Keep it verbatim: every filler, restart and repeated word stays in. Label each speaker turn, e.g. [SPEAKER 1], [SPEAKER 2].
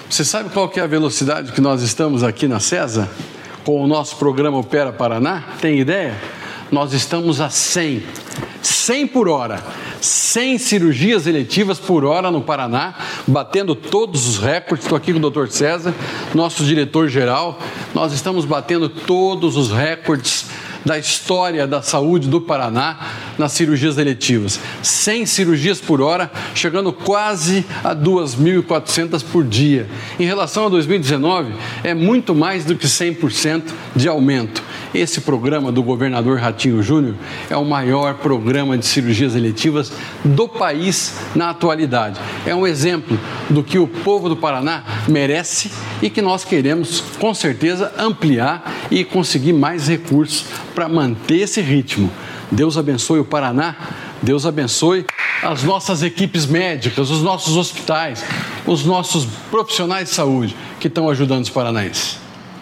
[SPEAKER 1] Você sabe qual que é a velocidade que nós estamos aqui na CESA? Com o nosso programa Opera Paraná? Tem ideia? Nós estamos a cem. cem por hora. cem cirurgias eletivas por hora no Paraná, batendo todos os recordes. Estou aqui com o doutor César, nosso diretor-geral. Nós estamos batendo todos os recordes da história da saúde do Paraná nas cirurgias eletivas. cem cirurgias por hora, chegando quase a duas mil e quatrocentas por dia. Em relação a dois mil e dezenove, é muito mais do que cem por cento de aumento. Esse programa do governador Ratinho Júnior é o maior programa de cirurgias eletivas do país na atualidade. É um exemplo do que o povo do Paraná merece e que nós queremos, com certeza, ampliar e conseguir mais recursos para manter esse ritmo. Deus abençoe o Paraná, Deus abençoe as nossas equipes médicas, os nossos hospitais, os nossos profissionais de saúde que estão ajudando os paranaenses.